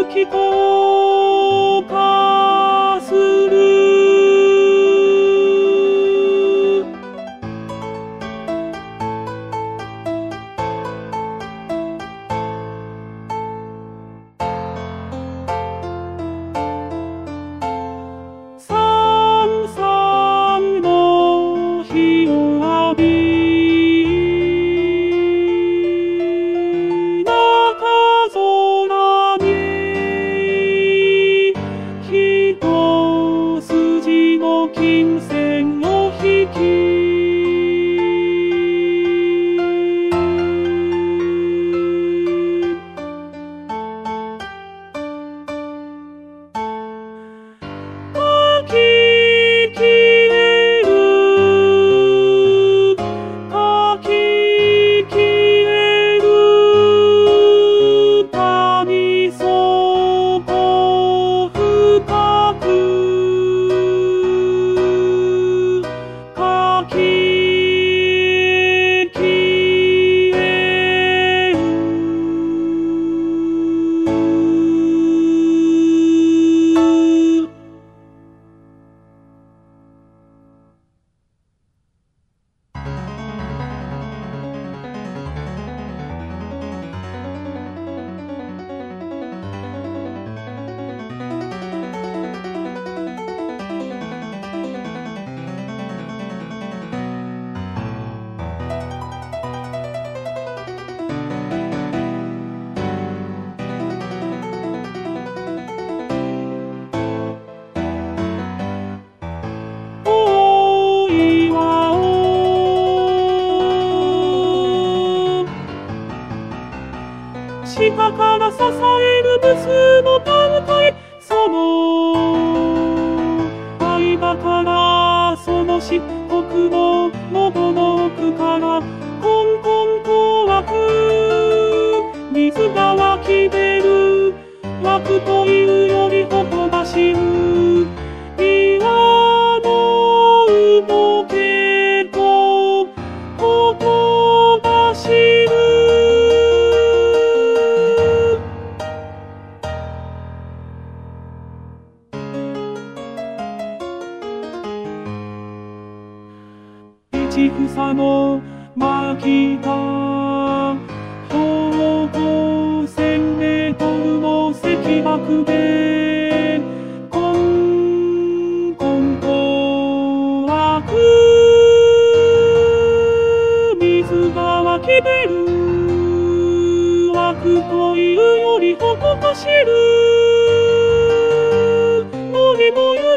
気候化する。さんさんの日を浴び金線を引き書ききれる書ききれる谷底深く下から支えるブスの歌へ、その愛だからその漆黒の喉の奥からコンコンと湧く水が湧き出る。湧くというよりほとばしる岩の動けとほとばしる。千草の巻田標高1000メートルの石爆でコンコンと湧く水が湧き出る。湧くというよりほとばしる。もりもゆ